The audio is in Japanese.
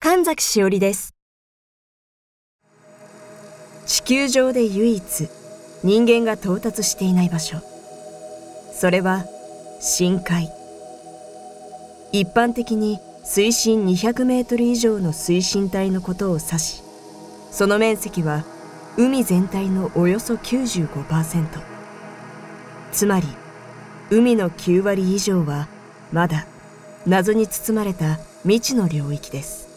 神崎しおりです。地球上で唯一人間が到達していない場所、それは深海。一般的に水深200メートル以上の水深帯のことを指し、その面積は海全体のおよそ 95%。つまり海の9割以上はまだ謎に包まれた未知の領域です。